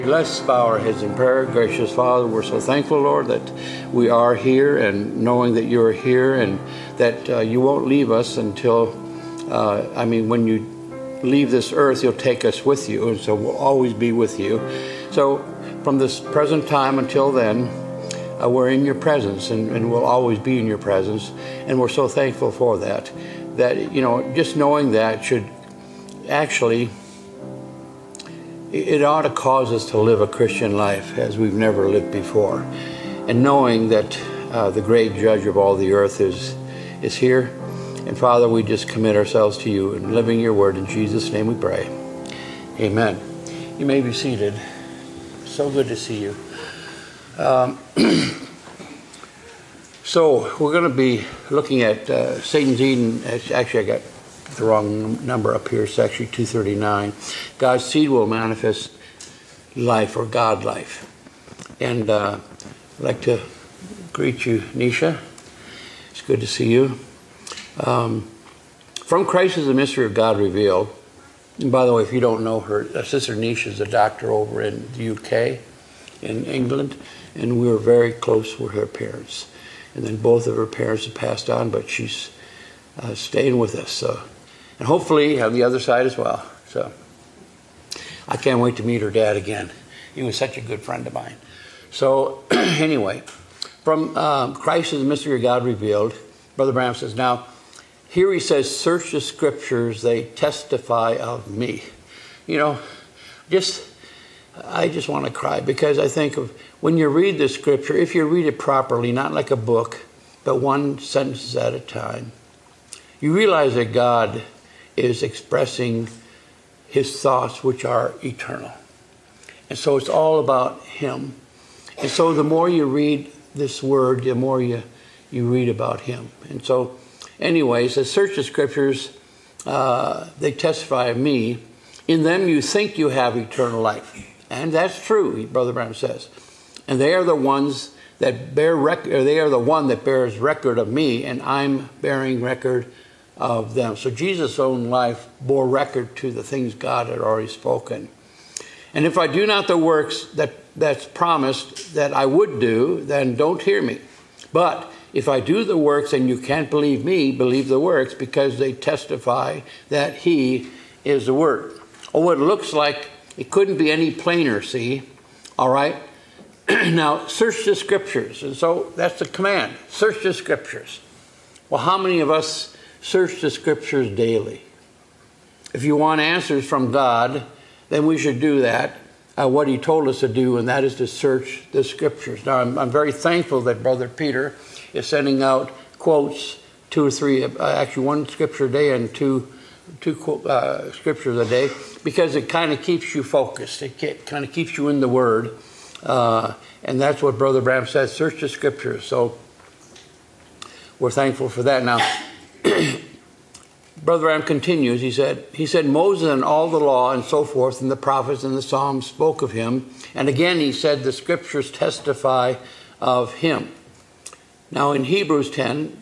Let's bow our heads in prayer. Gracious Father, we're so thankful, Lord, that we are here, and knowing that you're here and that you won't leave us until, when you leave this earth, you'll take us with you, and so we'll always be with you. So from this present time until then, we're in your presence, and we'll always be in your presence, and we're so thankful for that. That, just knowing that should actually, it ought to cause us to live a Christian life as we've never lived before. And knowing that the great judge of all the earth is here. And Father, we just commit ourselves to you and living your word. In Jesus' name we pray. Amen. You may be seated. So good to see you. So we're going to be looking at Satan's Eden. Actually, I got the wrong number up here. It's actually 239. God's seed will manifest life, or God life. And I'd like to greet you, Nisha. It's good to see you. From Christ is the mystery of God revealed. And by the way, if you don't know her, Sister Nisha is a doctor over in the UK, in England, and we were very close with her parents. And then both of her parents have passed on, but she's staying with us. So. And hopefully on the other side as well. So I can't wait to meet her dad again. He was such a good friend of mine. So anyway, from Christ is the mystery of God revealed, Brother Branham says, now, here he says, search the scriptures, they testify of me. I just want to cry, because I think of when you read the scripture, if you read it properly, not like a book, but one sentence at a time, you realize that God is expressing his thoughts, which are eternal. And so it's all about him. And so the more you read this word, the more you read about him. And so anyway, it says, search the scriptures, they testify of me. In them you think you have eternal life. And that's true, Brother Branham says. And they are the ones that bear record, they are the one that bears record of me, and I'm bearing record of them. So Jesus' own life bore record to the things God had already spoken. And if I do not the works that's promised that I would do, then don't hear me. But if I do the works and you can't believe me, believe the works, because they testify that he is the word. Oh, what it looks like, it couldn't be any plainer, see? All right? Now, search the scriptures. And so that's the command. Search the scriptures. Well, how many of us search the scriptures daily? If you want answers from God, then we should do that, what he told us to do, and that is to search the scriptures. Now, I'm very thankful that Brother Peter is sending out quotes, 2 or 3, actually one scripture a day and two scriptures a day, because it kind of keeps you focused. It kind of keeps you in the Word. And that's what Brother Branham says, search the scriptures. So we're thankful for that. Now, Brother Branham continues, he said, Moses and all the law and so forth and the prophets and the Psalms spoke of him. And again, he said, the scriptures testify of him. Now in Hebrews 10,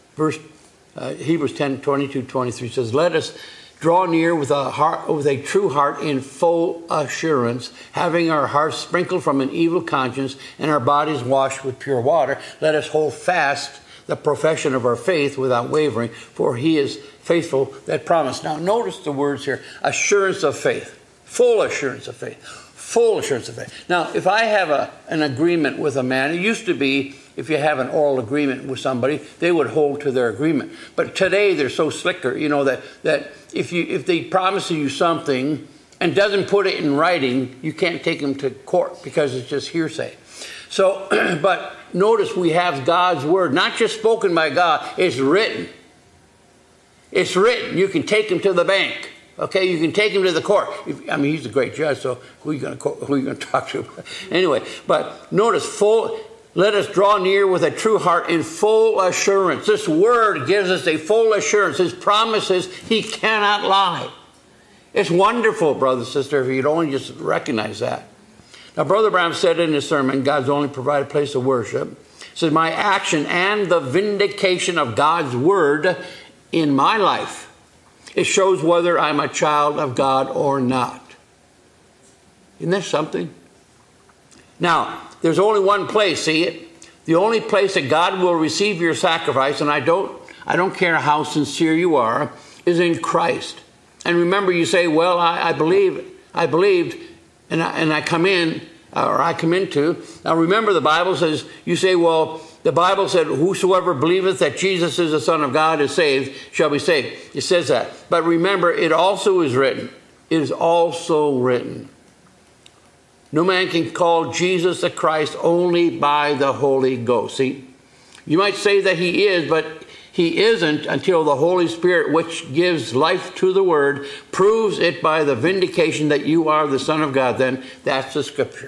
22-23 says, let us draw near with a true heart in full assurance, having our hearts sprinkled from an evil conscience and our bodies washed with pure water. Let us hold fast the profession of our faith without wavering, for he is faithful that promised. Now notice the words here, assurance of faith, full assurance of faith, full assurance of faith. Now if I have an agreement with a man, it used to be if you have an oral agreement with somebody, they would hold to their agreement. But today they're so slicker, that if they promise you something and doesn't put it in writing, you can't take them to court because it's just hearsay. So, but notice we have God's word, not just spoken by God, it's written. It's written. You can take him to the bank. Okay, you can take him to the court. He's a great judge, so who are you going to talk to? Anyway, but notice, let us draw near with a true heart in full assurance. This word gives us a full assurance. His promises, he cannot lie. It's wonderful, brother, sister, if you'd only just recognize that. Now, Brother Branham said in his sermon, God's only provided place of worship. He said, my action and the vindication of God's word in my life, it shows whether I'm a child of God or not. Isn't that something? Now, there's only one place, see it? The only place that God will receive your sacrifice, and I don't care how sincere you are, is in Christ. And remember, you say, well, I believed, and I come in, or I come into. Now remember, the Bible says, you say, well, the Bible said, whosoever believeth that Jesus is the Son of God is saved, shall be saved. It says that. But remember, it also is written. It is also written. No man can call Jesus the Christ only by the Holy Ghost. See, you might say that he is, but he isn't until the Holy Spirit, which gives life to the Word, proves it by the vindication that you are the Son of God. Then that's the Scripture.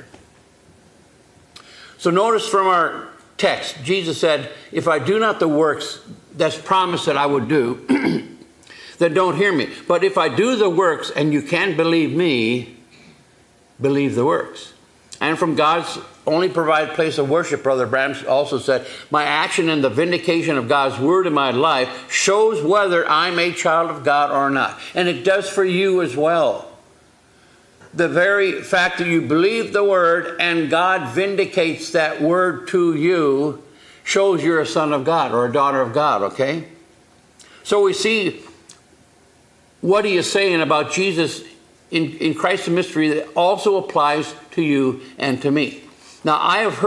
So notice from our text, Jesus said, if I do not the works that's promised that I would do, then don't hear me. But if I do the works and you can't believe me, believe the works. And from God's only provided place of worship, Brother Branham also said, my action in the vindication of God's word in my life shows whether I'm a child of God or not. And it does for you as well. The very fact that you believe the word and God vindicates that word to you shows you're a son of God or a daughter of God, okay? So we see what he is saying about Jesus in Christ's mystery that also applies to you and to me. Now, I have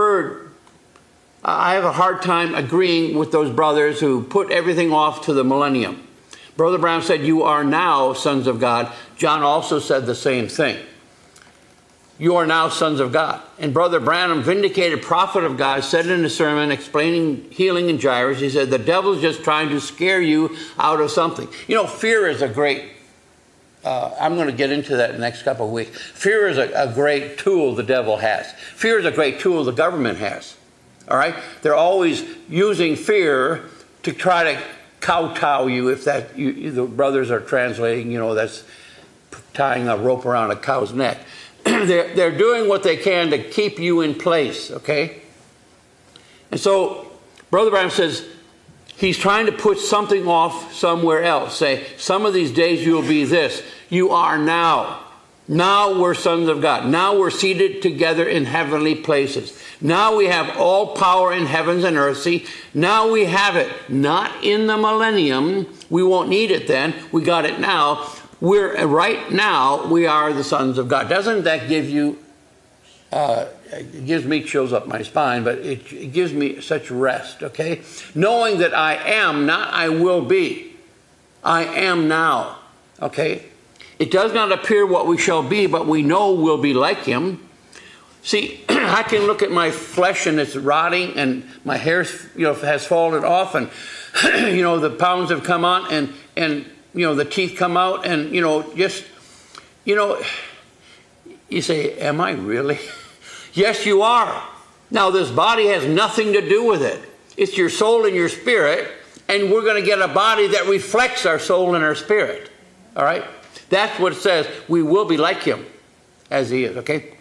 a hard time agreeing with those brothers who put everything off to the millennium. Brother Brown said, you are now sons of God. John also said the same thing. You are now sons of God. And Brother Branham, vindicated prophet of God, said in a sermon explaining healing in Jairus, he said, the devil's just trying to scare you out of something. You know, fear is a great I'm going to get into that in the next couple of weeks. Fear is a great tool the devil has. Fear is a great tool the government has. All right? They're always using fear to try to kowtow you, if that the brothers are translating, that's tying a rope around a cow's neck. They're doing what they can to keep you in place, okay? And so Brother Branham says, he's trying to put something off somewhere else. Say, some of these days you'll be this. You are now. Now we're sons of God. Now we're seated together in heavenly places. Now we have all power in heavens and earth. See, now we have it. Not in the millennium. We won't need it then. We got it now. Right now, we are the sons of God. Doesn't that give you... it gives me chills up my spine, but it gives me such rest, okay? Knowing that I am, not I will be. I am now, okay? It does not appear what we shall be, but we know we'll be like him. See, I can look at my flesh and it's rotting and my hair has fallen off and, the pounds have come on and the teeth come out and, you say, am I really? Yes, you are. Now, this body has nothing to do with it. It's your soul and your spirit, and we're going to get a body that reflects our soul and our spirit. All right? That's what it says. We will be like him as he is, okay?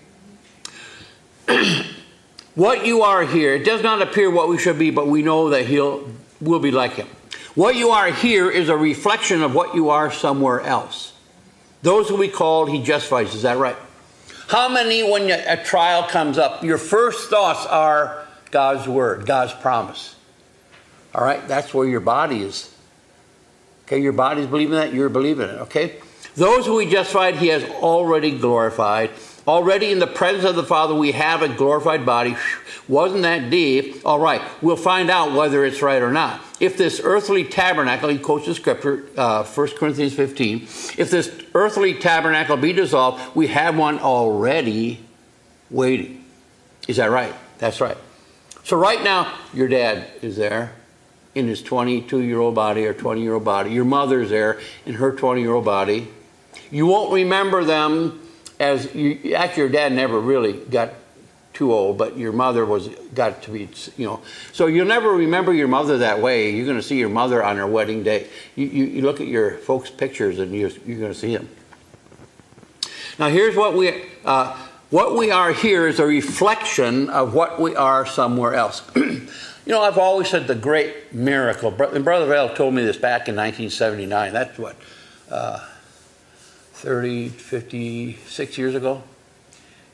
What you are here, it does not appear what we should be, but we know that we'll be like him. What you are here is a reflection of what you are somewhere else. Those who we called, he justifies. Is that right? How many, when a trial comes up, your first thoughts are God's word, God's promise? All right? That's where your body is. Okay? Your body's believing that, you're believing it. Okay? Those who he justified, he has already glorified. Already in the presence of the Father, we have a glorified body. Wasn't that deep? All right. We'll find out whether it's right or not. If this earthly tabernacle, he quotes the scripture, 1 Corinthians 15, if this earthly tabernacle be dissolved, we have one already waiting. Is that right? That's right. So right now, your dad is there in his 22-year-old body or 20-year-old body. Your mother's there in her 20-year-old body. You won't remember them actually, your dad never really got too old, but your mother got to be, So you'll never remember your mother that way. You're going to see your mother on her wedding day. You look at your folks' pictures and you're going to see them. Now here's what we are here is a reflection of what we are somewhere else. I've always said the great miracle, and Brother Vale told me this back in 1979. That's what, 56 years ago?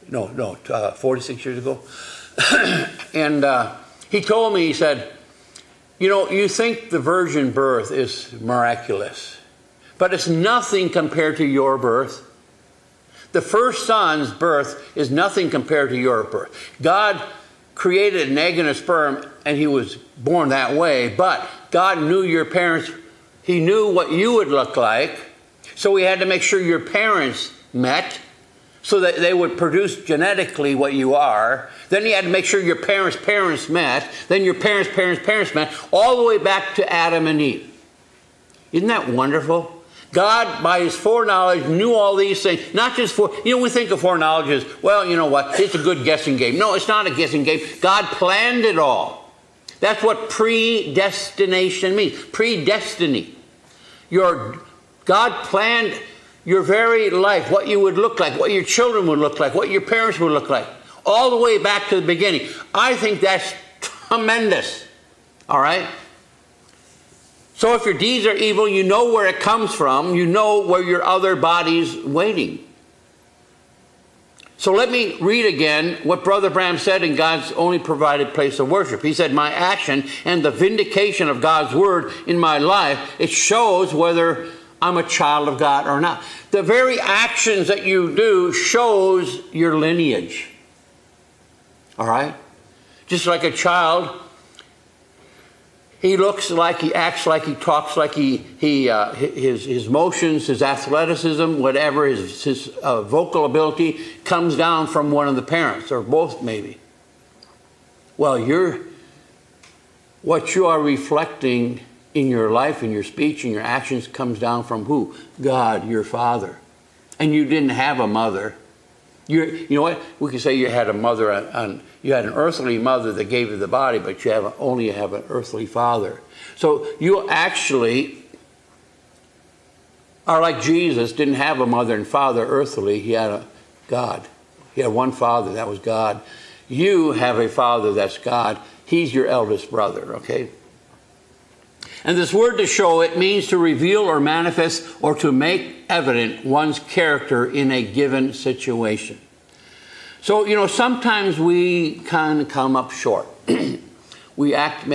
46 years ago. And he told me, he said, you know, you think the virgin birth is miraculous, but it's nothing compared to your birth. The first son's birth is nothing compared to your birth. God created an egg and a sperm, and he was born that way, but God knew your parents. He knew what you would look like, so he had to make sure your parents met so that they would produce genetically what you are. Then he had to make sure your parents met, then your parents met, all the way back to Adam and Eve. Isn't that wonderful? God, by his foreknowledge, knew all these things. Not just we think of foreknowledge as, well, you know what, it's a good guessing game. No, it's not a guessing game. God planned it all. That's what predestination means. Predestiny. God planned your very life, what you would look like, what your children would look like, what your parents would look like, all the way back to the beginning. I think that's tremendous. All right? So if your deeds are evil, you know where it comes from. You know where your other body's waiting. So let me read again what Brother Branham said in God's only provided place of worship. He said, my action and the vindication of God's word in my life, it shows whether I'm a child of God or not. The very actions that you do shows your lineage. All right? Just like a child, he looks like, he acts like, he talks like, his motions, his athleticism, whatever, his vocal ability comes down from one of the parents, or both maybe. Well, what you are reflecting in your life, in your speech, in your actions comes down from who? God, your Father. And you didn't have a mother. You know what? We could say you had a mother, you had an earthly mother that gave you the body, but you only have an earthly father. So you actually are like Jesus, didn't have a mother and father earthly. He had a God. He had one father, that was God. You have a father, that's God. He's your eldest brother, okay? And this word to show, it means to reveal or manifest or to make evident one's character in a given situation. So, you know, sometimes we kind of come up short. We act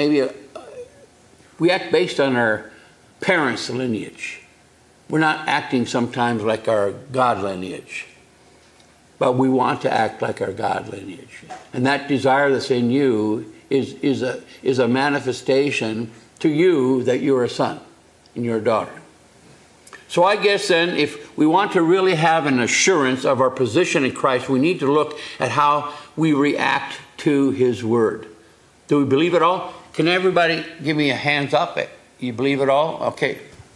based on our parents' lineage. We're not acting sometimes like our God lineage, but we want to act like our God lineage. And that desire that's in you is a manifestation to you that you're a son and you're a daughter. So I guess then, if we want to really have an assurance of our position in Christ, we need to look at how we react to his word. Do we believe it all? Can everybody give me a hands up? You believe it all? Okay.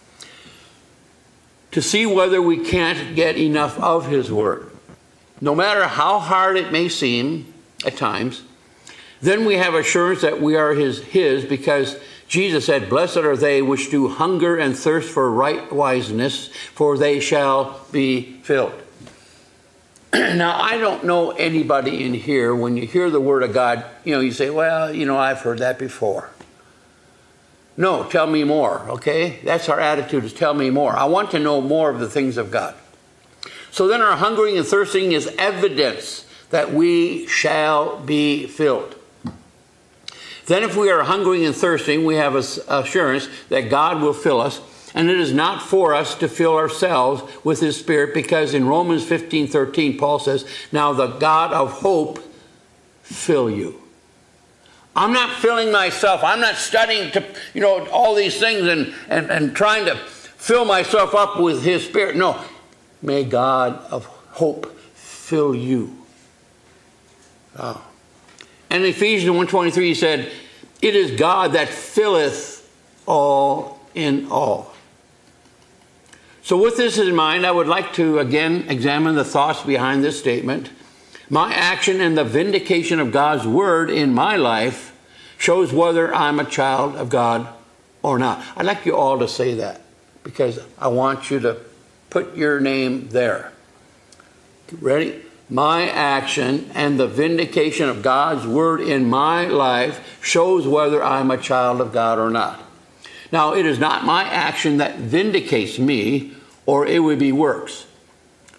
To see whether we can't get enough of his word, no matter how hard it may seem at times, then we have assurance that we are his because Jesus said, blessed are they which do hunger and thirst for right wiseness, for they shall be filled. Now, I don't know anybody in here, when you hear the word of God, you say, well, I've heard that before. No, tell me more, okay? That's our attitude, is tell me more. I want to know more of the things of God. So then our hungering and thirsting is evidence that we shall be filled. Then if we are hungering and thirsting, we have assurance that God will fill us. And it is not for us to fill ourselves with his Spirit, because in Romans 15:13, Paul says, now the God of hope fill you. I'm not filling myself. I'm not studying to, all these things and trying to fill myself up with his Spirit. No. May God of hope fill you. Oh. And in Ephesians 1:23, he said, it is God that filleth all in all. So with this in mind, I would like to again examine the thoughts behind this statement. My action and the vindication of God's word in my life shows whether I'm a child of God or not. I'd like you all to say that, because I want you to put your name there. Ready? My action and the vindication of God's word in my life shows whether I'm a child of God or not. Now, it is not my action that vindicates me, or it would be works.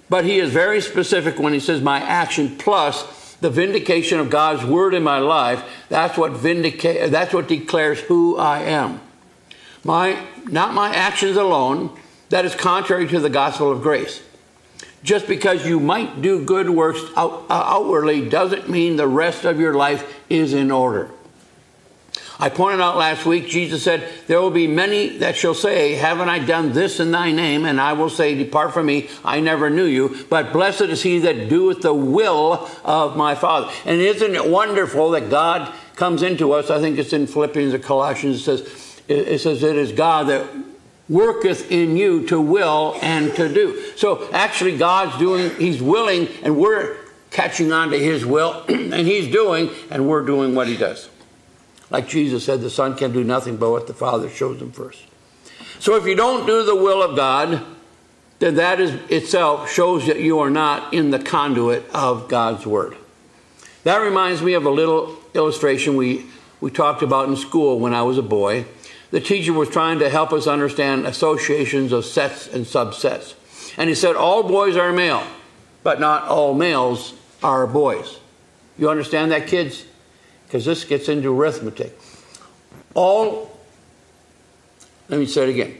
But he is very specific when he says my action plus the vindication of God's word in my life. That's what declares who I am. Not my actions alone. That is contrary to the gospel of grace. Just because you might do good works outwardly doesn't mean the rest of your life is in order. I pointed out last week, Jesus said, there will be many that shall say, haven't I done this in thy name? And I will say, depart from me, I never knew you. But blessed is he that doeth the will of my Father. And isn't it wonderful that God comes into us? I think it's in Philippians or Colossians. It says it is God that worketh in you to will and to do. So actually God's doing, he's willing, and we're catching on to his will. And he's doing, and we're doing what he does. Like Jesus said, the Son can do nothing but what the Father shows him first. So if you don't do the will of God, then that is itself shows that you are not in the conduit of God's word. That reminds me of a little illustration we talked about in school when I was a boy. The teacher was trying to help us understand associations of sets and subsets. And he said, all boys are male, but not all males are boys. You understand that, kids? Because this gets into arithmetic. Let me say it again.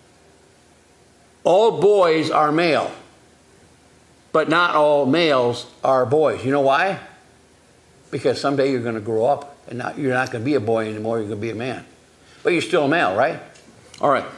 All boys are male, but not all males are boys. You know why? Because someday you're going to grow up, and you're not going to be a boy anymore, you're going to be a man. But you're still a male, right? All right.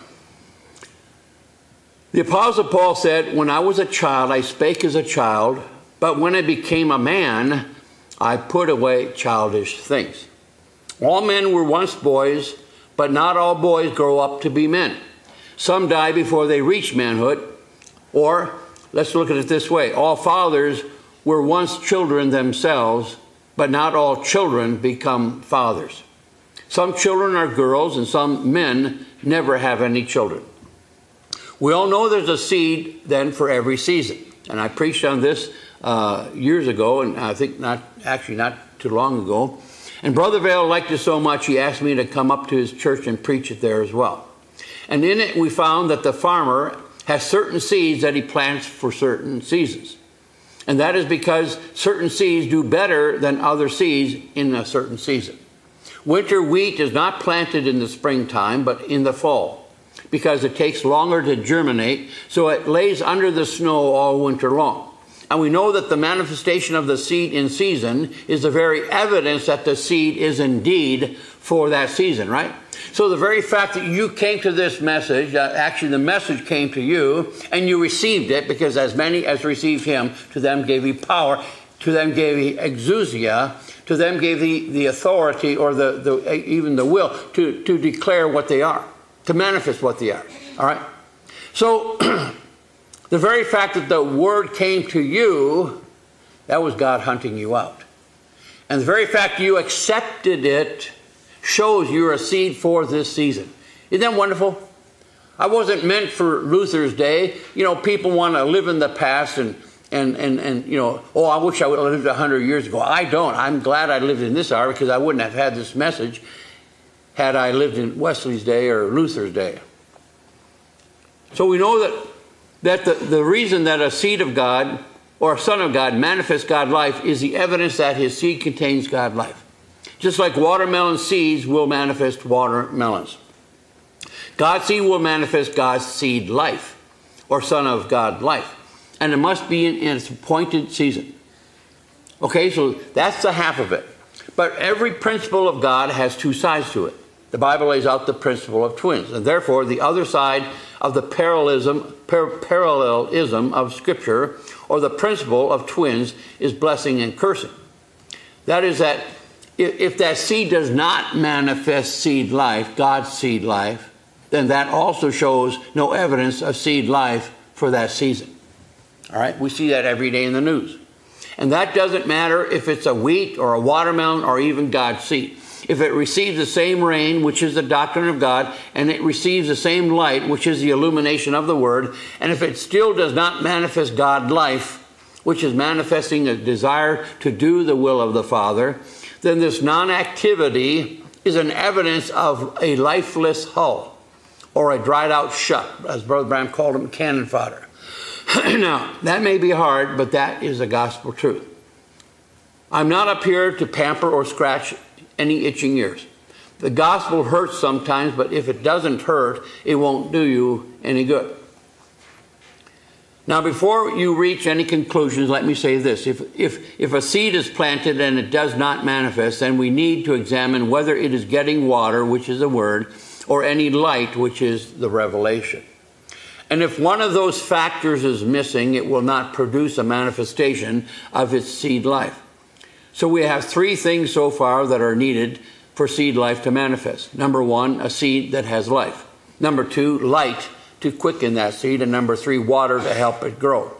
The Apostle Paul said, when I was a child, I spake as a child, but when I became a man, I put away childish things. All men were once boys, but not all boys grow up to be men. Some die before they reach manhood. Or, let's look at it this way. All fathers were once children themselves, but not all children become fathers. Some children are girls, and some men never have any children. We all know there's a seed then for every season. And I preached on this years ago, and I think not too long ago. And Brother Vail liked it so much, he asked me to come up to his church and preach it there as well. And in it, we found that the farmer has certain seeds that he plants for certain seasons. And that is because certain seeds do better than other seeds in a certain season. Winter wheat is not planted in the springtime, but in the fall, because it takes longer to germinate, so it lays under the snow all winter long. And we know that the manifestation of the seed in season is the very evidence that the seed is indeed for that season, right? So the very fact that you came to this message, actually the message came to you, and you received it, because as many as received him, to them gave he power, to them gave he exousia, to them gave the authority, or even the will, to declare what they are, to manifest what they are, all right? So the very fact that the word came to you, that was God hunting you out. And the very fact you accepted it shows you're a seed for this season. Isn't that wonderful? I wasn't meant for Luther's day. You know, people want to live in the past and you know, oh, I wish I would have lived 100 years ago. I don't. I'm glad I lived in this hour, because I wouldn't have had this message had I lived in Wesley's day or Luther's day. So we know that the reason that a seed of God or a son of God manifests God's life is the evidence that his seed contains God's life. Just like watermelon seeds will manifest watermelons. God's seed will manifest God's seed life, or son of God life. And it must be in its appointed season. Okay, so that's the half of it. But every principle of God has two sides to it. The Bible lays out the principle of twins. And therefore, the other side of the parallelism of Scripture, or the principle of twins, is blessing and cursing. That is that if that seed does not manifest seed life, God's seed life, then that also shows no evidence of seed life for that season. All right, we see that every day in the news. And that doesn't matter if it's a wheat or a watermelon or even God's seed. If it receives the same rain, which is the doctrine of God, and it receives the same light, which is the illumination of the Word, and if it still does not manifest God life, which is manifesting a desire to do the will of the Father, then this non-activity is an evidence of a lifeless hull, or a dried out shut, as Brother Branham called them, cannon fodder. Now, that may be hard, but that is the gospel truth. I'm not up here to pamper or scratch any itching ears. The gospel hurts sometimes, but if it doesn't hurt, it won't do you any good. Now, before you reach any conclusions, let me say this. If a seed is planted and it does not manifest, then we need to examine whether it is getting water, which is the word, or any light, which is the revelation. And if one of those factors is missing, it will not produce a manifestation of its seed life. So we have three things so far that are needed for seed life to manifest. Number one, a seed that has life. Number two, light to quicken that seed. And number three, water to help it grow.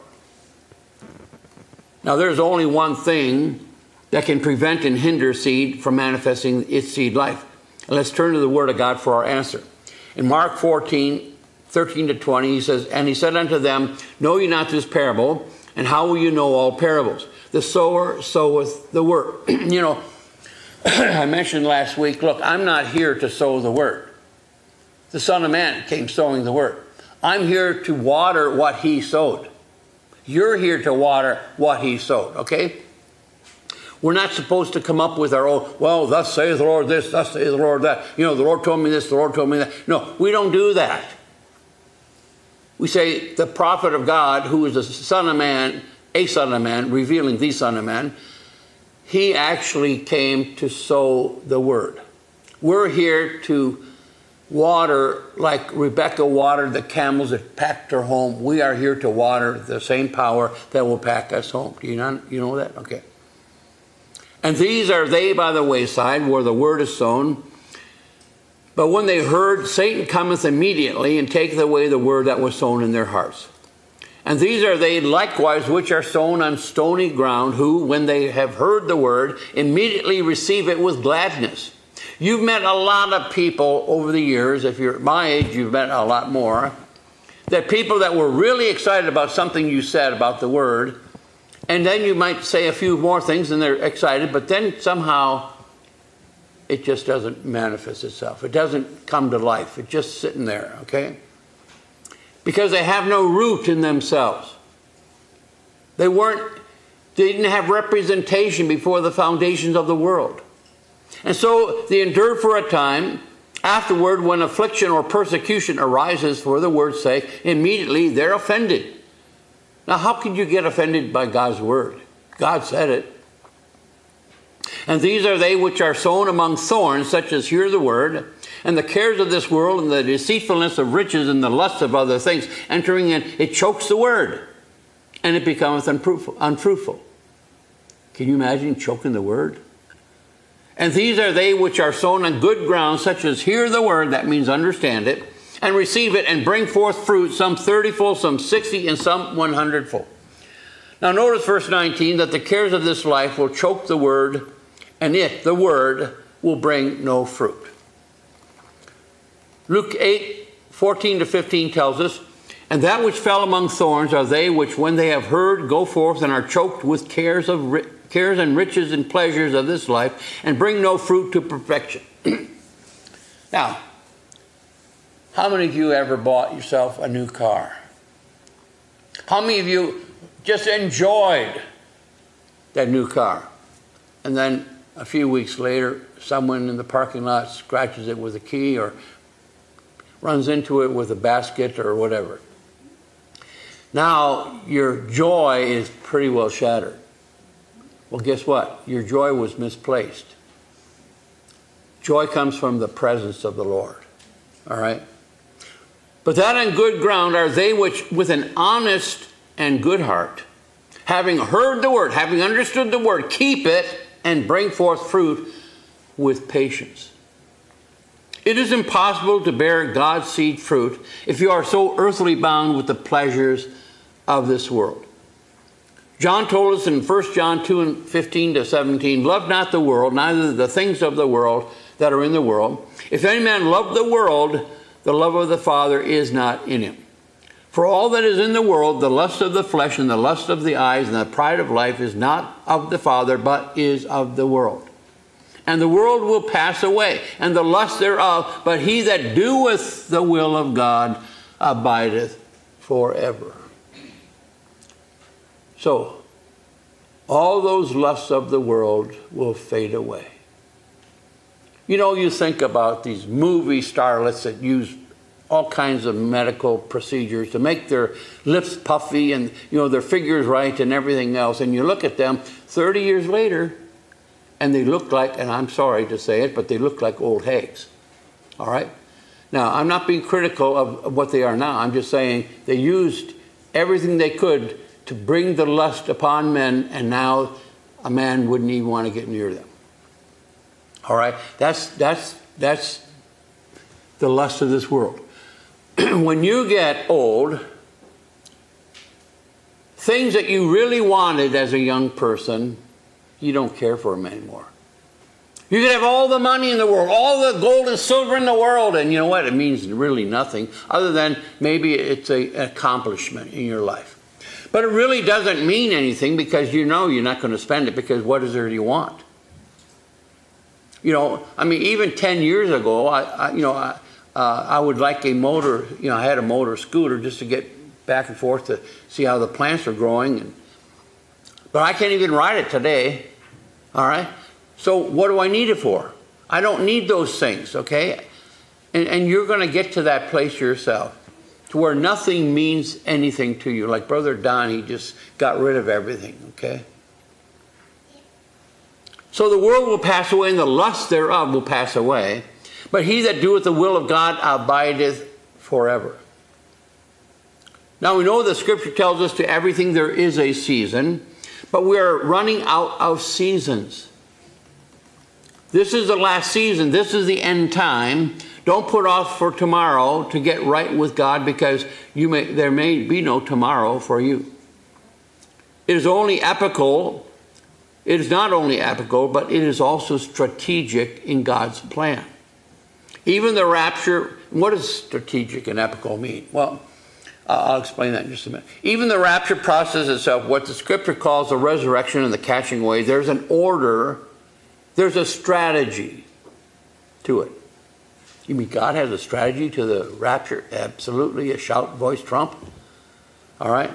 Now, there's only one thing that can prevent and hinder seed from manifesting its seed life. And let's turn to the Word of God for our answer. In Mark 14:13-20, he says, "And he said unto them, Know ye not this parable? And how will you know all parables? The sower soweth the word." You know, I mentioned last week, look, I'm not here to sow the word. The Son of Man came sowing the word. I'm here to water what he sowed. You're here to water what he sowed, okay? We're not supposed to come up with our own, well, thus saith the Lord this, thus saith the Lord that. You know, the Lord told me this, the Lord told me that. No, we don't do that. We say the prophet of God, who is the Son of Man, a Son of Man, revealing the Son of Man, he actually came to sow the word. We're here to water like Rebecca watered the camels that packed her home. We are here to water the same power that will pack us home. Do you know that? Okay. And these are they by the wayside where the word is sown. But when they heard, Satan cometh immediately and taketh away the word that was sown in their hearts. And these are they likewise which are sown on stony ground, who, when they have heard the word, immediately receive it with gladness. You've met a lot of people over the years, if you're my age, you've met a lot more, that people that were really excited about something you said about the word, and then you might say a few more things and they're excited, but then somehow it just doesn't manifest itself. It doesn't come to life. It's just sitting there, okay? Because they have no root in themselves. They didn't have representation before the foundations of the world. And so they endured for a time. Afterward, when affliction or persecution arises for the word's sake, immediately they're offended. Now, how can you get offended by God's word? God said it. And these are they which are sown among thorns, such as hear the word, and the cares of this world, and the deceitfulness of riches, and the lust of other things, entering in, it chokes the word, and it becometh unfruitful. Can you imagine choking the word? And these are they which are sown on good ground, such as hear the word, that means understand it, and receive it, and bring forth fruit, some 30-fold, some 60, and some 100-fold. Now notice verse 19, that the cares of this life will choke the word, and it, the word, will bring no fruit. Luke 8:14-15 tells us, and that which fell among thorns are they which, when they have heard, go forth and are choked with cares and riches and pleasures of this life, and bring no fruit to perfection. Now, how many of you ever bought yourself a new car? How many of you just enjoyed that new car? And then a few weeks later, someone in the parking lot scratches it with a key or runs into it with a basket or whatever. Now, your joy is pretty well shattered. Well, guess what? Your joy was misplaced. Joy comes from the presence of the Lord. All right? But that on good ground are they which, with an honest and good heart, having heard the word, having understood the word, keep it and bring forth fruit with patience. It is impossible to bear God's seed fruit if you are so earthly bound with the pleasures of this world. John told us in 1 John 2:15-17, love not the world, neither the things of the world that are in the world. If any man love the world, the love of the Father is not in him. For all that is in the world, the lust of the flesh and the lust of the eyes and the pride of life is not of the Father, but is of the world. And the world will pass away, and the lust thereof, but he that doeth the will of God abideth forever. So, all those lusts of the world will fade away. You know, you think about these movie starlets that use all kinds of medical procedures to make their lips puffy and, you know, their figures right and everything else. And you look at them 30 years later, and they look like, and I'm sorry to say it, but they look like old hags. All right? Now, I'm not being critical of what they are now. I'm just saying they used everything they could to bring the lust upon men, and now a man wouldn't even want to get near them. All right? That's the lust of this world. When you get old, things that you really wanted as a young person, you don't care for them anymore. You could have all the money in the world, all the gold and silver in the world, and you know what? It means really nothing other than maybe it's an accomplishment in your life. But it really doesn't mean anything because you know you're not going to spend it, because what is there you want? You know, I mean, even 10 years ago, I would like a motor, you know, I had a motor scooter just to get back and forth to see how the plants are growing. But I can't even ride it today, all right? So what do I need it for? I don't need those things, okay? And you're going to get to that place yourself to where nothing means anything to you. Like Brother Don, he just got rid of everything, okay? So the world will pass away and the lust thereof will pass away. But he that doeth the will of God abideth forever. Now we know the scripture tells us to everything there is a season, but we are running out of seasons. This is the last season. This is the end time. Don't put off for tomorrow to get right with God, because there may be no tomorrow for you. It is only epical. It is not only epical, but it is also strategic in God's plan. Even the rapture, what does strategic and epical mean? Well, I'll explain that in just a minute. Even the rapture process itself, what the scripture calls the resurrection and the catching away, there's an order, there's a strategy to it. You mean God has a strategy to the rapture? Absolutely, a shout, voice, trump. All right.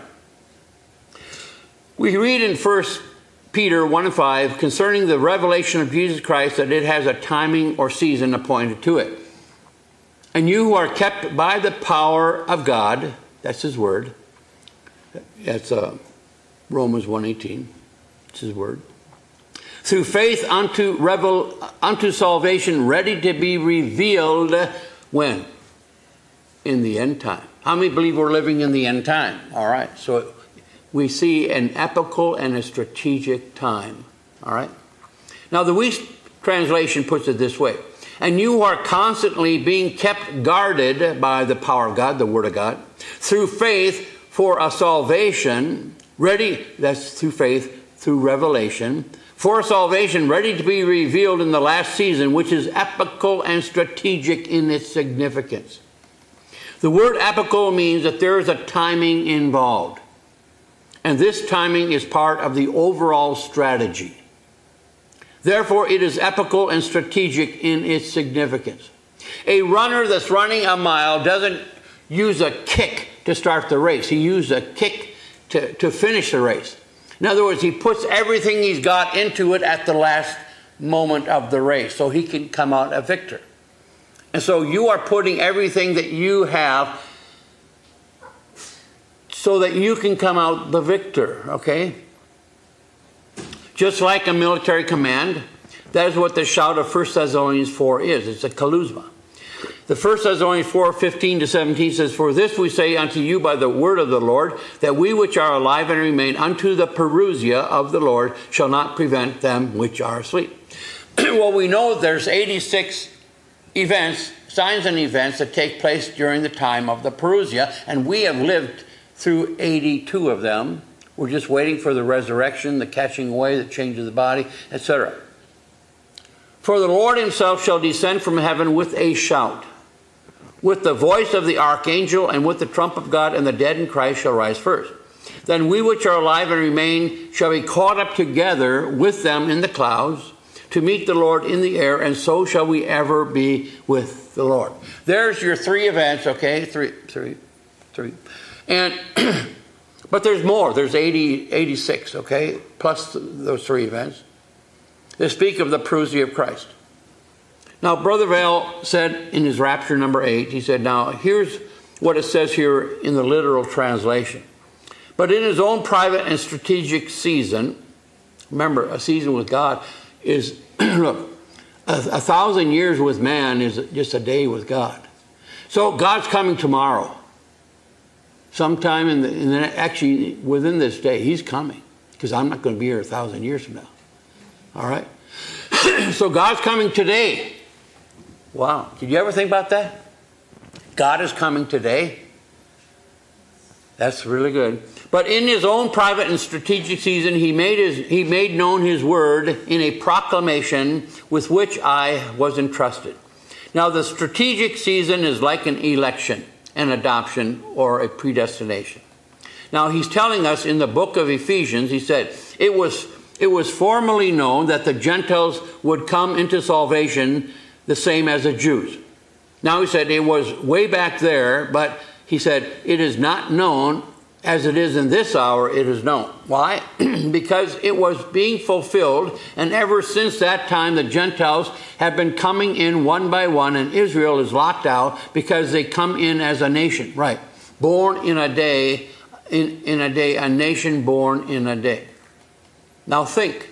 We read in 1 Peter 1 and 5 concerning the revelation of Jesus Christ that it has a timing or season appointed to it. And you who are kept by the power of God, that's his word. That's Romans 1:18. It's his word. Through faith unto salvation, ready to be revealed when? In the end time. How many believe we're living in the end time? All right. So we see an epical and a strategic time. All right. Now the Wuest translation puts it this way. And you are constantly being kept guarded by the power of God, the Word of God, through faith for a salvation, ready, that's through faith, through revelation, for a salvation ready to be revealed in the last season, which is epical and strategic in its significance. The word epical means that there is a timing involved. And this timing is part of the overall strategy. Therefore, it is epical and strategic in its significance. A runner that's running a mile doesn't use a kick to start the race. He uses a kick to finish the race. In other words, he puts everything he's got into it at the last moment of the race so he can come out a victor. And so you are putting everything that you have so that you can come out the victor, okay? Just like a military command, that is what the shout of 1 Thessalonians 4 is. It's a kalusma. The 1 Thessalonians 4, 15 to 17 says, For this we say unto you by the word of the Lord, that we which are alive and remain unto the parousia of the Lord shall not prevent them which are asleep. Well, we know there's 86 events, signs and events that take place during the time of the parousia, and we have lived through 82 of them. We're just waiting for the resurrection, the catching away, the change of the body, etc. For the Lord himself shall descend from heaven with a shout, with the voice of the archangel, and with the trump of God, and the dead in Christ shall rise first. Then we which are alive and remain shall be caught up together with them in the clouds to meet the Lord in the air, and so shall we ever be with the Lord. There's your three events, okay? Three. And But there's more. There's 86, okay, plus those 3 events. They speak of the parousia of Christ. Now, Brother Vail said in his rapture number 8, he said, now, here's what it says here in the literal translation. But in his own private and strategic season, remember, a season with God is, look, 1,000 years with man is just a day with God. So God's coming tomorrow. Sometime actually within this day, he's coming. Because I'm not going to be here 1,000 years from now. All right? So God's coming today. Wow. Did you ever think about that? God is coming today. That's really good. But in his own private and strategic season, he made known his word in a proclamation with which I was entrusted. Now, the strategic season is like an election, an adoption, or a predestination. Now, he's telling us in the book of Ephesians, he said, it was formerly known that the Gentiles would come into salvation the same as the Jews. Now, he said it was way back there, but he said it is not known as it is in this hour, it is known. Why? Because it was being fulfilled, and ever since that time, the Gentiles have been coming in one by one, and Israel is locked out because they come in as a nation. Right. Born in a day, in a day, a nation born in a day. Now think.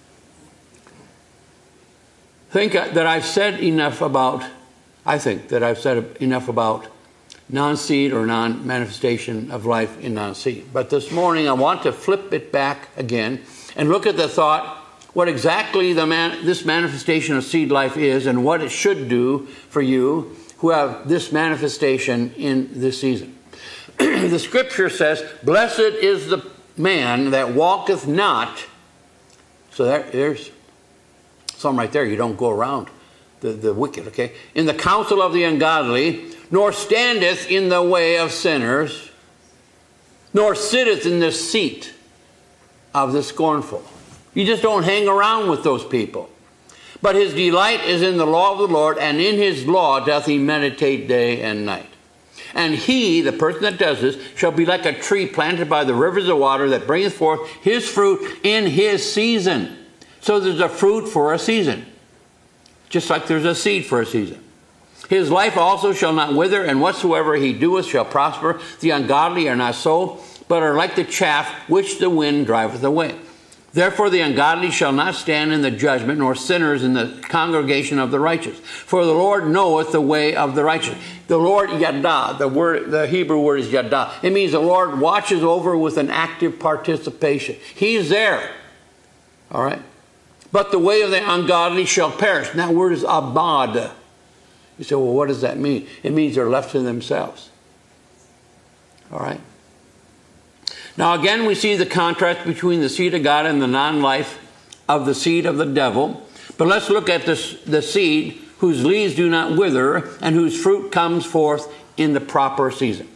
Think that I've said enough about, I think that I've said enough about non-seed or non-manifestation of life in non-seed. But this morning I want to flip it back again and look at the thought, what exactly this manifestation of seed life is and what it should do for you who have this manifestation in this season. The scripture says, blessed is the man that walketh not. So there's something right there. You don't go around the wicked, okay? In the counsel of the ungodly, nor standeth in the way of sinners, nor sitteth in the seat of the scornful. You just don't hang around with those people. But his delight is in the law of the Lord, and in his law doth he meditate day and night. And he, the person that does this, shall be like a tree planted by the rivers of water that bringeth forth his fruit in his season. So there's a fruit for a season. Just like there's a seed for a season. His life also shall not wither, and whatsoever he doeth shall prosper. The ungodly are not so, but are like the chaff which the wind driveth away. Therefore the ungodly shall not stand in the judgment, nor sinners in the congregation of the righteous. For the Lord knoweth the way of the righteous. The Lord, yada, the Hebrew word is yada. It means the Lord watches over with an active participation. He's there. All right? But the way of the ungodly shall perish. And that word is abad. You say, well, what does that mean? It means they're left to themselves. All right? Now, again, we see the contrast between the seed of God and the non-life of the seed of the devil. But let's look at the seed whose leaves do not wither and whose fruit comes forth in the proper season.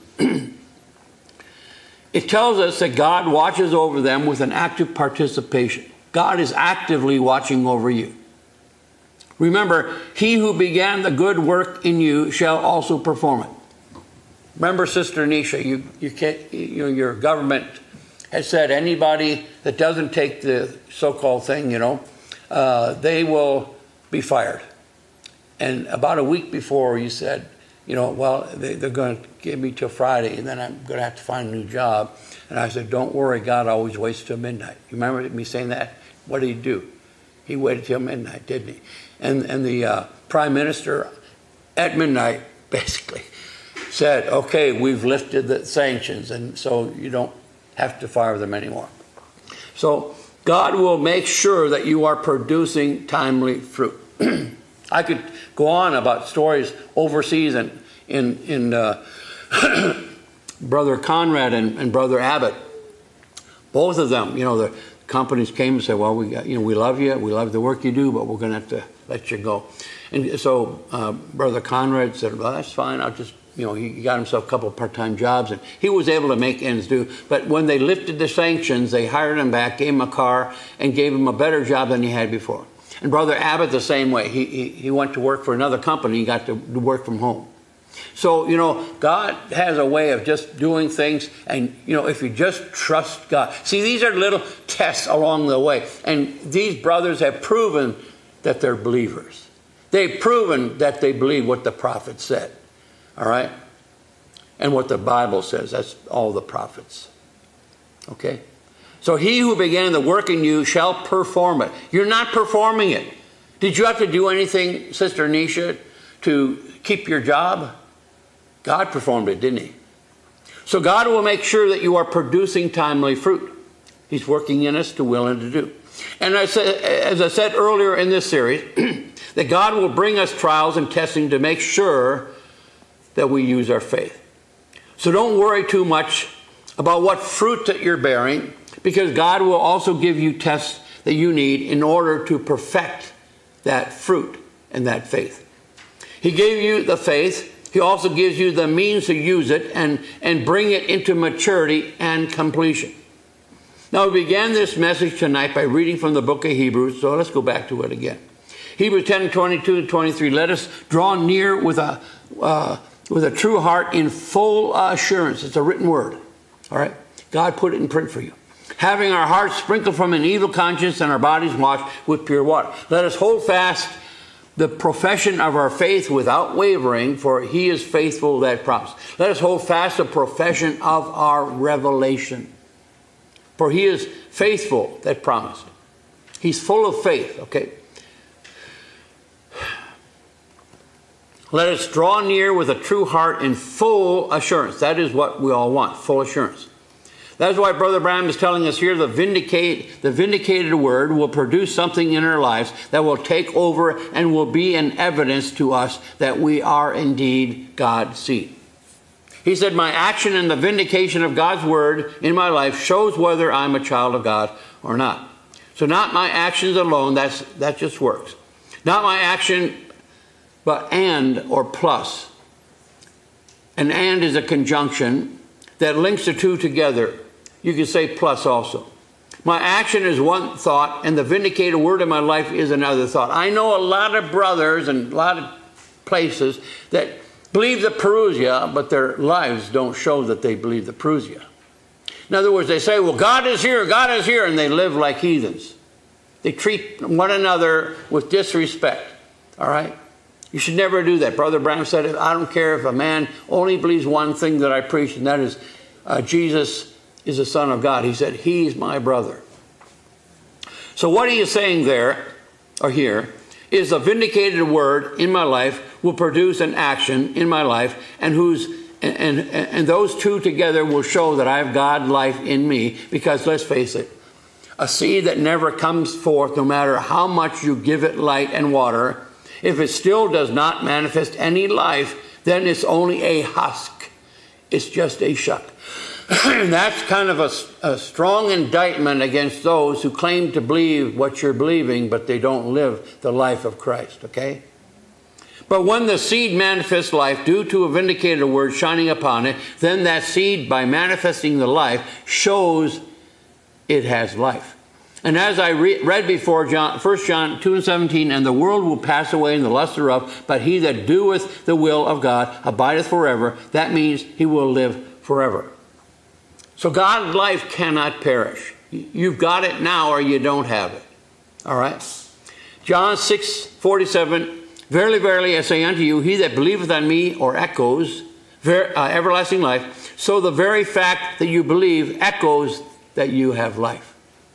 It tells us that God watches over them with an active participation. God is actively watching over you. Remember, he who began the good work in you shall also perform it. Remember, Sister Nisha, your government has said anybody that doesn't take the so-called thing, they will be fired. And about a week before, you said, well, they're going to give me till Friday, and then I'm going to have to find a new job. And I said, don't worry, God always waits till midnight. You remember me saying that? What did he do? He waited till midnight, didn't he? And the Prime Minister at midnight basically said, okay, we've lifted the sanctions, and so you don't have to fire them anymore. So God will make sure that you are producing timely fruit. I could go on about stories overseas and in Brother Conrad and Brother Abbott. Both of them, the companies came and said, well, we love you, we love the work you do, but we're going to have to let you go. And so Brother Conrad said, well, that's fine, I'll just, he got himself a couple of part-time jobs, and he was able to make ends do. But when they lifted the sanctions, they hired him back, gave him a car, and gave him a better job than he had before. And Brother Abbott the same way. He went to work for another company, he got to work from home. So, God has a way of just doing things, and, if you just trust God. See, these are little tests along the way, and these brothers have proven that they're believers. They've proven that they believe what the prophet said, all right? And what the Bible says. That's all the prophets, okay? So he who began the work in you shall perform it. You're not performing it. Did you have to do anything, Sister Nisha, to keep your job? God performed it, didn't he? So God will make sure that you are producing timely fruit. He's working in us to will and to do. And as I said earlier in this series, that God will bring us trials and testing to make sure that we use our faith. So don't worry too much about what fruit that you're bearing, because God will also give you tests that you need in order to perfect that fruit and that faith. He gave you the faith. He also gives you the means to use it and bring it into maturity and completion. Now, we began this message tonight by reading from the book of Hebrews, so let's go back to it again. Hebrews 10:22-23, let us draw near with a true heart in full assurance. It's a written word, all right? God put it in print for you. Having our hearts sprinkled from an evil conscience and our bodies washed with pure water. Let us hold fast the profession of our faith without wavering, for he is faithful that promised. Let us hold fast the profession of our revelation, for he is faithful that promised. He's full of faith, okay? Let us draw near with a true heart in full assurance. That is what we all want, full assurance. That's why Brother Branham is telling us here the vindicated word will produce something in our lives that will take over and will be an evidence to us that we are indeed God's seed. He said, my action in the vindication of God's word in my life shows whether I'm a child of God or not. So not my actions alone, that just works. Not my action, but and or plus. An and is a conjunction that links the two together. You can say plus also. My action is one thought, and the vindicated word in my life is another thought. I know a lot of brothers and a lot of places that believe the Parousia, but their lives don't show that they believe the Parousia. In other words, they say, well, God is here, and they live like heathens. They treat one another with disrespect, all right? You should never do that. Brother Branham said, I don't care if a man only believes one thing that I preach, and that is Jesus is the Son of God. He said, he's my brother. So what he is saying there, or here, is the vindicated word in my life will produce an action in my life, and those two together will show that I have God life in me, because let's face it, a seed that never comes forth, no matter how much you give it light and water, if it still does not manifest any life, then it's only a husk. It's just a shuck. And that's kind of a strong indictment against those who claim to believe what you're believing, but they don't live the life of Christ, okay? But when the seed manifests life due to a vindicated word shining upon it, then that seed, by manifesting the life, shows it has life. And as I read before, 1 John 2:17, and the world will pass away in the lust thereof, but he that doeth the will of God abideth forever. That means he will live forever. So God's life cannot perish. You've got it now or you don't have it. All right? John 6:47, verily, verily, I say unto you, he that believeth on me, or echoes, everlasting life, so the very fact that you believe echoes that you have life.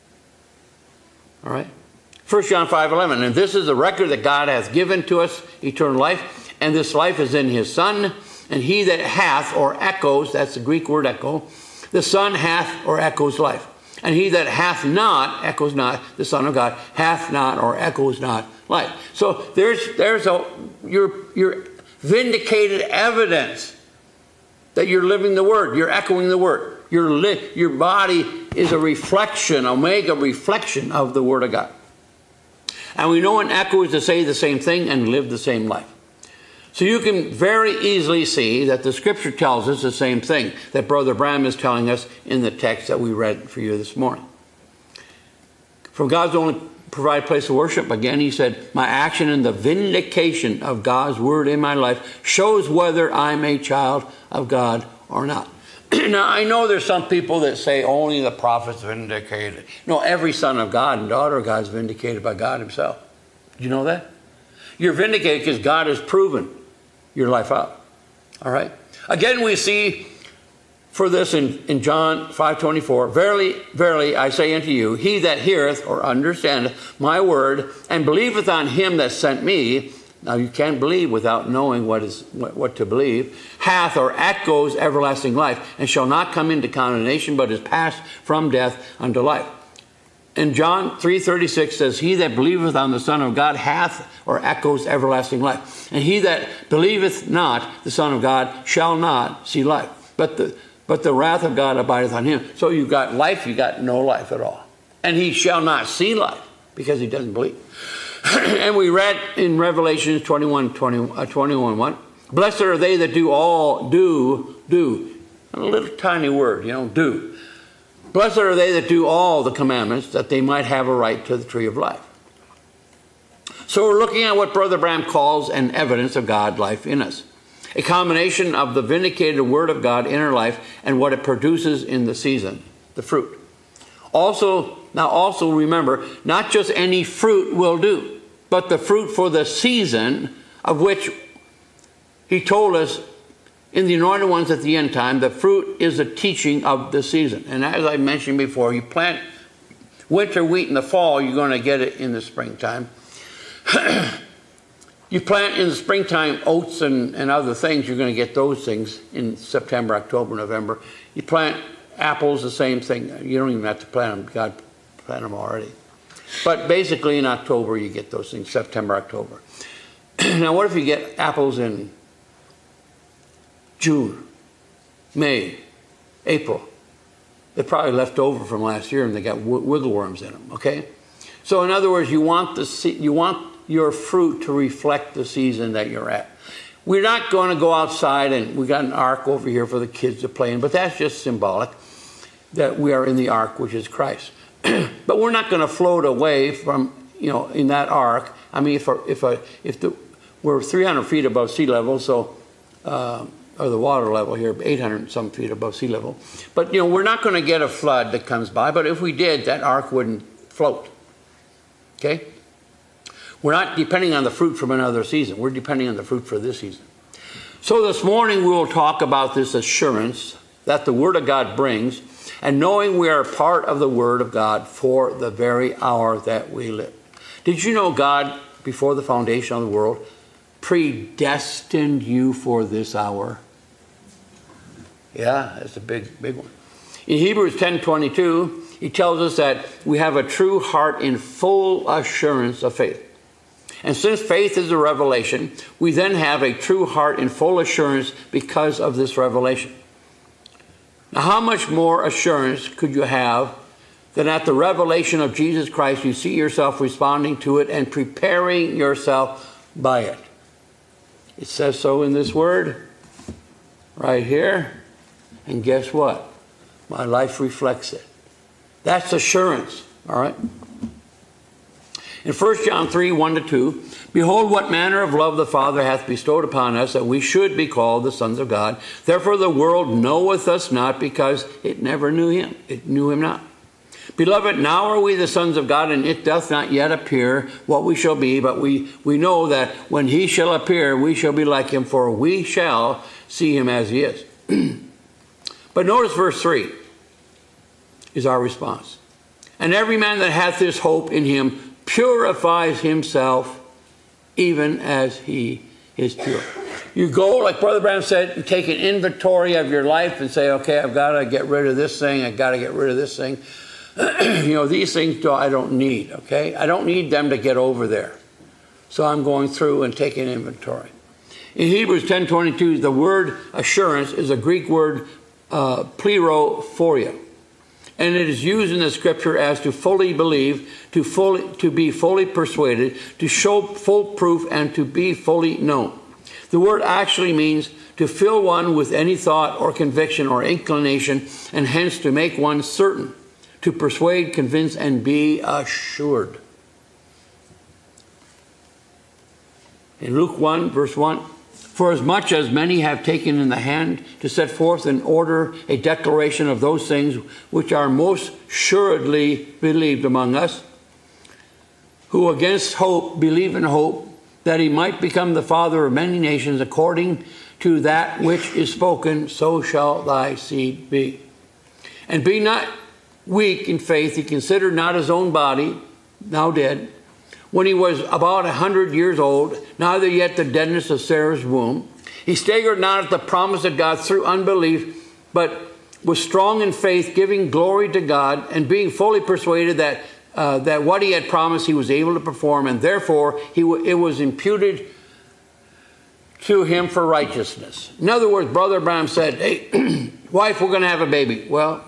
All right? 1 John 5:11, and this is the record that God hath given to us, eternal life, and this life is in his Son, and he that hath, or echoes, that's the Greek word echo, the Son hath, or echoes life. And he that hath not, echoes not, the Son of God, hath not, or echoes not life. So there's your vindicated evidence that you're living the word, you're echoing the word. Your body is a reflection, omega reflection of the word of God. And we know an echo is to say the same thing and live the same life. So you can very easily see that the scripture tells us the same thing that Brother Branham is telling us in the text that we read for you this morning. For God's only provide a place of worship. Again, he said, my action in the vindication of God's word in my life shows whether I'm a child of God or not. Now, I know there's some people that say only the prophets vindicated. No, every son of God and daughter of God is vindicated by God himself. Do you know that? You're vindicated because God has proven your life out. All right? Again, we see for this in John 5:24, verily, verily, I say unto you, he that heareth or understandeth my word and believeth on him that sent me, now you can't believe without knowing what to believe, hath or echoes everlasting life, and shall not come into condemnation, but is passed from death unto life. And John 3:36 says, he that believeth on the Son of God hath or echoes everlasting life. And he that believeth not the Son of God shall not see life. But the wrath of God abideth on him. So you've got life, you've got no life at all. And he shall not see life because he doesn't believe. And we read in Revelation 21:1, blessed are they that do. A little tiny word, do. Blessed are they that do all the commandments, that they might have a right to the tree of life. So we're looking at what Brother Branham calls an evidence of God life in us. A combination of the vindicated word of God in our life and what it produces in the season, the fruit. Also remember, not just any fruit will do, but the fruit for the season, of which he told us in the Anointed Ones at the end time, the fruit is the teaching of the season. And as I mentioned before, you plant winter wheat in the fall, you're going to get it in the springtime. You plant in the springtime oats and other things, you're going to get those things in September, October, November. You plant apples, the same thing. You don't even have to plant them. God planted them already. But basically in October, you get those things, September, October. Now, what if you get apples in June, May, April? They're probably left over from last year and they got wiggleworms in them, okay? So in other words, you want your fruit to reflect the season that you're at. We're not going to go outside, and we got an ark over here for the kids to play in, but that's just symbolic that we are in the ark, which is Christ. But we're not going to float away from, in that ark. I mean, we're 300 feet above sea level, so or the water level here, 800 and some feet above sea level. But we're not going to get a flood that comes by. But if we did, that ark wouldn't float. Okay. We're not depending on the fruit from another season. We're depending on the fruit for this season. So this morning we will talk about this assurance that the Word of God brings, and knowing we are part of the Word of God for the very hour that we live. Did you know God, before the foundation of the world, predestined you for this hour? Yeah, that's a big one. In Hebrews 10:22, he tells us that we have a true heart in full assurance of faith. And since faith is a revelation, we then have a true heart in full assurance because of this revelation. Now, how much more assurance could you have than at the revelation of Jesus Christ, you see yourself responding to it and preparing yourself by it? It says so in this word right here. And guess what? My life reflects it. That's assurance, all right? In 1 John 3:1-2, behold, what manner of love the Father hath bestowed upon us, that we should be called the sons of God. Therefore the world knoweth us not, because it never knew him. It knew him not. Beloved, now are we the sons of God, and it doth not yet appear what we shall be, but we know that when he shall appear, we shall be like him, for we shall see him as he is. But notice verse 3 is our response. And every man that hath this hope in him purifies himself even as he is pure. You go, like Brother Branham said, and take an inventory of your life and say, okay, I've got to get rid of this thing. I've got to get rid of this thing. These things I don't need, okay? I don't need them to get over there. So I'm going through and taking inventory. In Hebrews 10:22, the word assurance is a Greek word pleirophoria. And it is used in the scripture as to fully believe, to be fully persuaded, to show full proof, and to be fully known. The word actually means to fill one with any thought or conviction or inclination, and hence to make one certain, to persuade, convince, and be assured. In Luke 1, verse 1, for as much as many have taken in the hand to set forth in order a declaration of those things which are most assuredly believed among us, who against hope believe in hope, that he might become the father of many nations, according to that which is spoken, so shall thy seed be. And be not weak in faith, he considered not his own body, now dead, when he was about 100 years old, neither yet the deadness of Sarah's womb. He staggered not at the promise of God through unbelief, but was strong in faith, giving glory to God, and being fully persuaded that what he had promised he was able to perform, and therefore it was imputed to him for righteousness. In other words, Brother Branham said, hey, wife, we're going to have a baby. Well,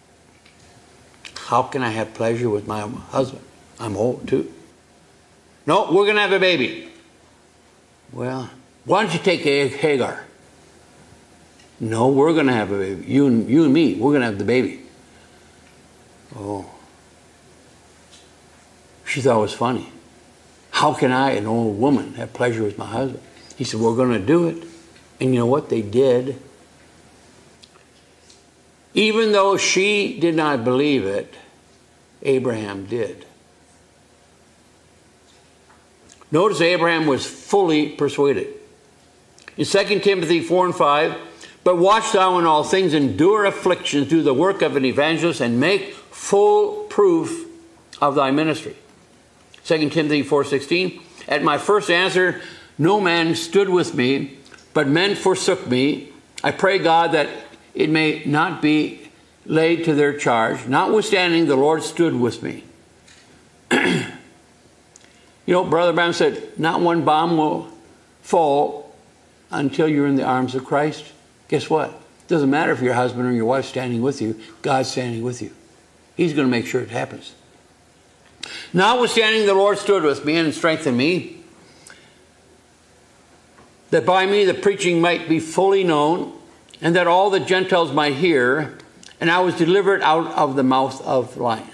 how can I have pleasure with my husband? I'm old too. No, we're going to have a baby. Well, why don't you take Hagar? No, we're going to have a baby. You and me, we're going to have the baby. Oh. She thought it was funny. How can I, an old woman, have pleasure with my husband? He said, we're going to do it. And you know what? They did. Even though she did not believe it, Abraham did. Notice Abraham was fully persuaded. In 2 Timothy 4 and 5, but watch thou in all things, endure afflictions, do the work of an evangelist, and make full proof of thy ministry. 2 Timothy 4:16, at my first answer, no man stood with me, but men forsook me. I pray God that it may not be laid to their charge. Notwithstanding, the Lord stood with me. You know, Brother Branham said, not one bomb will fall until you're in the arms of Christ. Guess what? It doesn't matter if your husband or your wife standing with you. God's standing with you. He's going to make sure it happens. Notwithstanding, the Lord stood with me and strengthened me, that by me the preaching might be fully known, and that all the Gentiles might hear, and I was delivered out of the mouth of lion.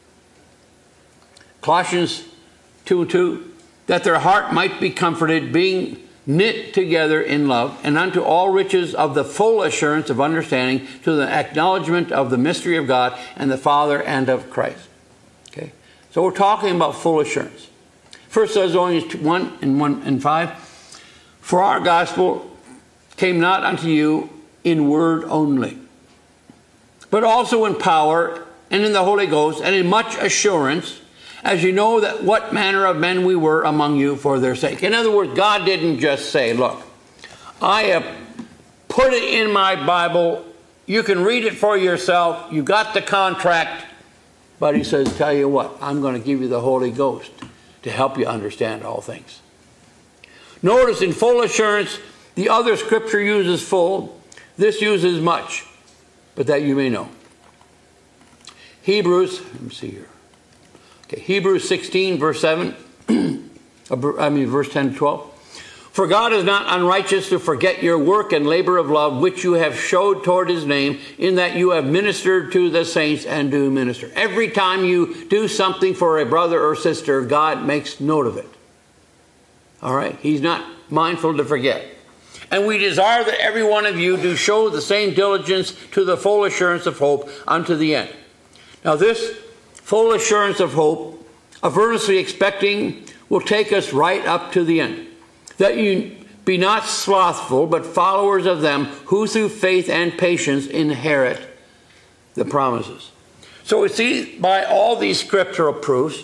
Colossians 2:2, that their heart might be comforted, being knit together in love, and unto all riches of the full assurance of understanding, to the acknowledgement of the mystery of God and the Father and of Christ. Okay, so we're talking about full assurance. 1 Thessalonians 1 and 5, for our gospel came not unto you in word only, but also in power and in the Holy Ghost and in much assurance, as you know that what manner of men we were among you for their sake. In other words, God didn't just say, look, I have put it in my Bible. You can read it for yourself. You got the contract. But he says, tell you what, I'm going to give you the Holy Ghost to help you understand all things. Notice in full assurance, the other scripture uses full. This uses much, but that you may know. Hebrews, let me see here. Okay, Hebrews 16, verse 7, verse 10 to 12. For God is not unrighteous to forget your work and labor of love, which you have showed toward his name, in that you have ministered to the saints and do minister. Every time you do something for a brother or sister, God makes note of it. All right? He's not mindful to forget. And we desire that every one of you do show the same diligence to the full assurance of hope unto the end. Now this full assurance of hope, of earnestly expecting, will take us right up to the end. That you be not slothful, but followers of them who through faith and patience inherit the promises. So we see by all these scriptural proofs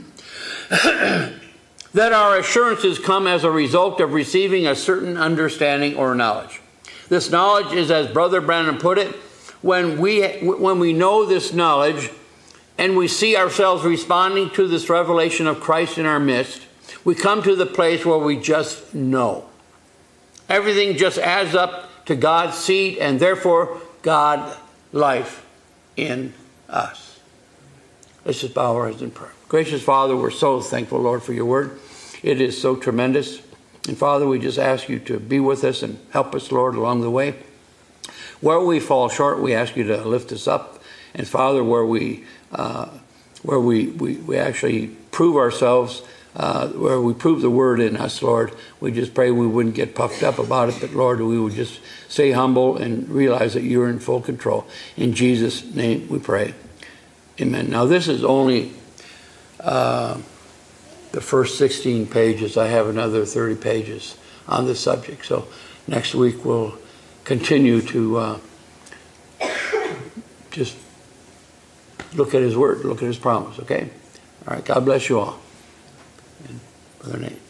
that our assurances come as a result of receiving a certain understanding or knowledge. This knowledge is, as Brother Branham put it, when we know this knowledge and we see ourselves responding to this revelation of Christ in our midst, we come to the place where we just know. Everything just adds up to God's seed and therefore God's life in us. Let's just bow our heads in prayer. Gracious Father, we're so thankful, Lord, for your word. It is so tremendous. And Father, we just ask you to be with us and help us, Lord, along the way. Where we fall short, we ask you to lift us up. And Father, where we actually prove ourselves where we prove the word in us, Lord. We just pray we wouldn't get puffed up about it, but Lord, we would just stay humble and realize that you're in full control. In Jesus' name we pray. Amen. Now this is only the first 16 pages. I have another 30 pages on this subject. So next week we'll continue to just look at his word, look at his promise, okay? All right, God bless you all. And Brother Nate.